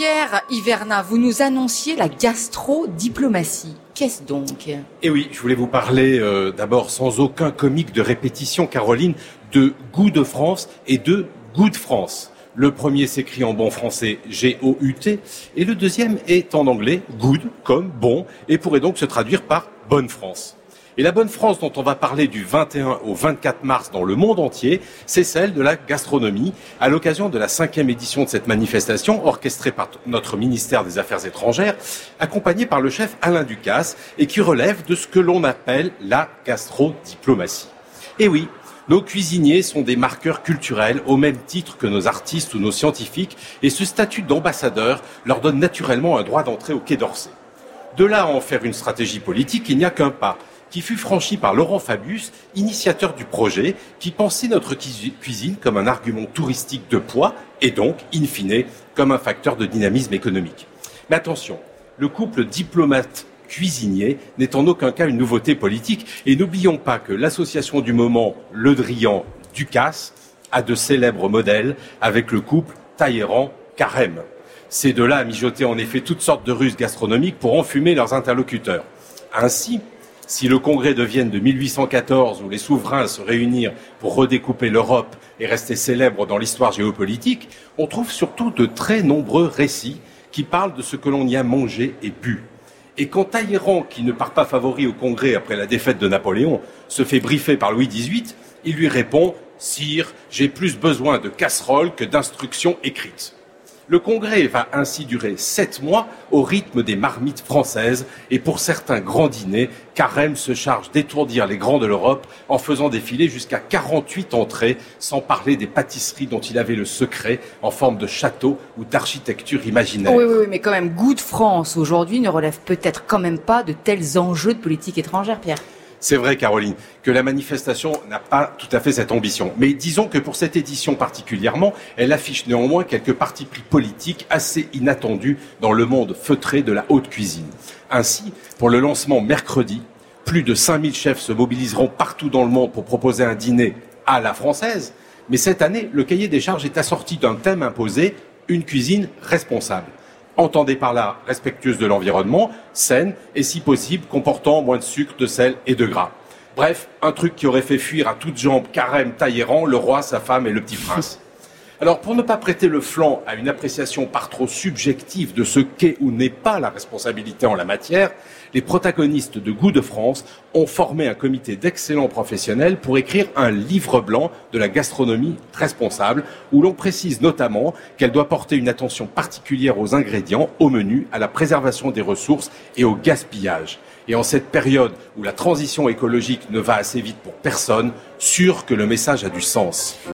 Pierre Hivernat, vous nous annonciez la gastro-diplomatie. Qu'est-ce donc ? Eh oui, je voulais vous parler d'abord, sans aucun comique de répétition, Caroline, de goût de France et de goût de France. Le premier s'écrit en bon français G-O-U-T et le deuxième est en anglais good comme bon et pourrait donc se traduire par bonne France. Et la bonne France dont on va parler du 21 au 24 mars dans le monde entier, c'est celle de la gastronomie, à l'occasion de la 5e édition de cette manifestation, orchestrée par notre ministère des Affaires étrangères, accompagnée par le chef Alain Ducasse, et qui relève de ce que l'on appelle la gastrodiplomatie. Et oui, nos cuisiniers sont des marqueurs culturels au même titre que nos artistes ou nos scientifiques, et ce statut d'ambassadeur leur donne naturellement un droit d'entrée au Quai d'Orsay. De là à en faire une stratégie politique, il n'y a qu'un pas, qui fut franchi par Laurent Fabius, initiateur du projet, qui pensait notre cuisine comme un argument touristique de poids et donc, in fine, comme un facteur de dynamisme économique. Mais attention, le couple diplomate-cuisinier n'est en aucun cas une nouveauté politique et n'oublions pas que l'association du moment Le Drian-Ducasse a de célèbres modèles avec le couple Talleyrand-Carême. Ces deux-là mijotaient en effet toutes sortes de ruses gastronomiques pour enfumer leurs interlocuteurs. Ainsi, si le congrès de Vienne de 1814, où les souverains se réunirent pour redécouper l'Europe et rester célèbres dans l'histoire géopolitique, on trouve surtout de très nombreux récits qui parlent de ce que l'on y a mangé et bu. Et quand Talleyrand, qui ne part pas favori au congrès après la défaite de Napoléon, se fait briefer par Louis XVIII, il lui répond « Sire, j'ai plus besoin de casseroles que d'instructions écrites ». Le congrès va ainsi durer 7 mois au rythme des marmites françaises et pour certains grands dîners, Carême se charge d'étourdir les grands de l'Europe en faisant défiler jusqu'à 48 entrées, sans parler des pâtisseries dont il avait le secret en forme de château ou d'architecture imaginaire. Oui, mais quand même, goût de France aujourd'hui ne relève peut-être quand même pas de tels enjeux de politique étrangère, Pierre. C'est vrai, Caroline, que la manifestation n'a pas tout à fait cette ambition. Mais disons que pour cette édition particulièrement, elle affiche néanmoins quelques partis pris politiques assez inattendus dans le monde feutré de la haute cuisine. Ainsi, pour le lancement mercredi, plus de 5000 chefs se mobiliseront partout dans le monde pour proposer un dîner à la française. Mais cette année, le cahier des charges est assorti d'un thème imposé, une cuisine responsable. Entendez par là respectueuse de l'environnement, saine et si possible comportant moins de sucre, de sel et de gras. Bref, un truc qui aurait fait fuir à toutes jambes Carême, Talleyrand, le roi, sa femme et le petit prince. Alors pour ne pas prêter le flanc à une appréciation par trop subjective de ce qu'est ou n'est pas la responsabilité en la matière, les protagonistes de Goût de France ont formé un comité d'excellents professionnels pour écrire un livre blanc de la gastronomie responsable, où l'on précise notamment qu'elle doit porter une attention particulière aux ingrédients, au menu, à la préservation des ressources et au gaspillage. Et en cette période où la transition écologique ne va assez vite pour personne, sûr que le message a du sens.